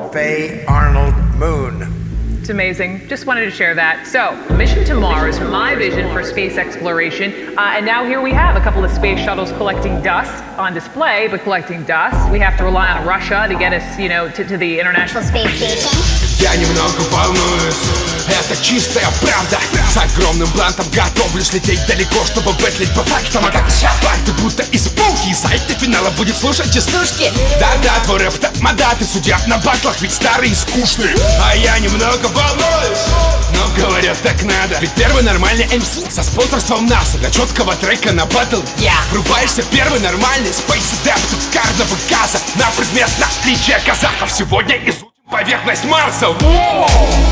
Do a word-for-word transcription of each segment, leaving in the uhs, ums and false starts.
Faye Arnold Moon. It's amazing. Just wanted to share that. So, mission to Mars, my vision for space exploration. Uh, and now here we have a couple of space shuttles collecting dust on display, but collecting dust. We have to rely on Russia to get us, you know, to, to the International Space Station. Я немного волнуюсь, это чистая правда. С огромным блантом готовлюсь лететь далеко, чтобы бэтлить по фактам. А как парты будто из пулки, и сайт до финала будет слушать частушки. Да-да, твой рэп тамада, ты судья на батлах, ведь старый и скучный. А я немного волнуюсь, но говорят так надо. Ведь первый нормальный эм си со спонсорством НАСА. Для четкого трека на батл я врубаешься первый нормальный Space Adept карного газа. На предмет наличия казахов сегодня изучим поверхность Марса. Воу!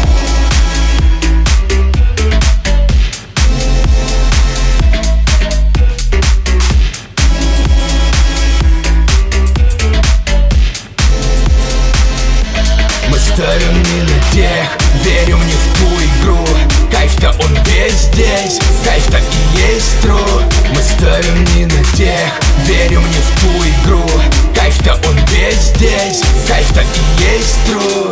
Мы ставим не на тех, верим не в ту игру. Кайф-то он весь здесь, кайф-то и есть true. Мы ставим не на тех, верим не в ту игру. Кайф-то он весь здесь, кайф-то и есть true.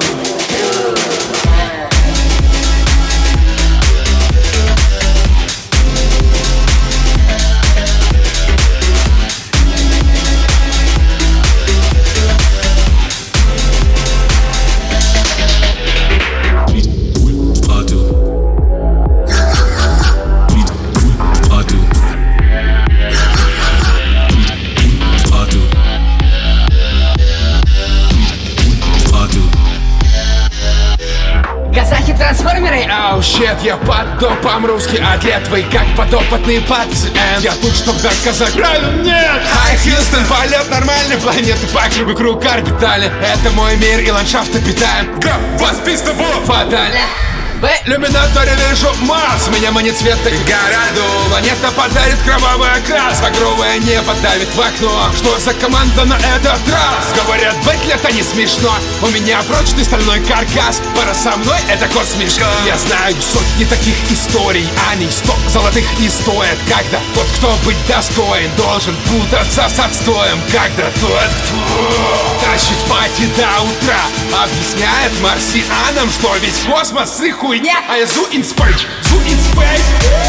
Трансформеры, оу, щет, я под допом, русский атлет. Вы как подопытные пациент. Я тут, чтоб доказать, правильно, нет. Хай, Хьюстон, полет нормальной планеты по кругу круг орбитали. Это мой мир и ландшафт обитаем. Га, вас пизда было фатально. В иллюминаторе вижу Марс. Меня манит свет и городу. Планета подарит кровавый окрас. Багровое небо давит в окно. Что за команда на этот раз? Говорят, бэтль это не смешно. У меня прочный стальной каркас. Пора со мной, это космишка. Я знаю сотни таких историй. Они сто золотых не стоят. Когда тот, кто быть достоин, должен путаться с отстоем. Когда тот, кто тащит пати до утра, объясняет марсианам, что весь космос и хуйня. А я Zoo in Space, Zoo in Space.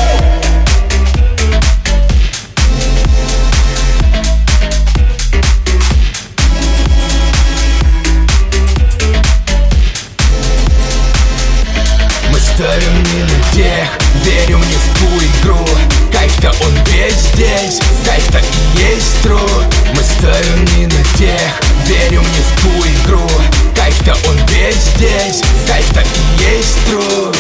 Мы ставим не на тех, верим не в ту игру. Кайф-то он весь здесь, кайф-то и есть true. Мы ставим не на тех, верим не в ту игру. Кайф-то он весь здесь, кайф-то и есть true.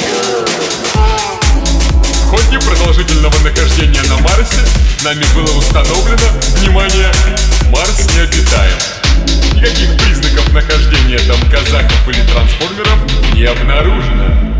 В ходе продолжительного нахождения на Марсе нами было установлено, внимание, Марс необитаем. Никаких признаков нахождения там казахов или трансформеров не обнаружено.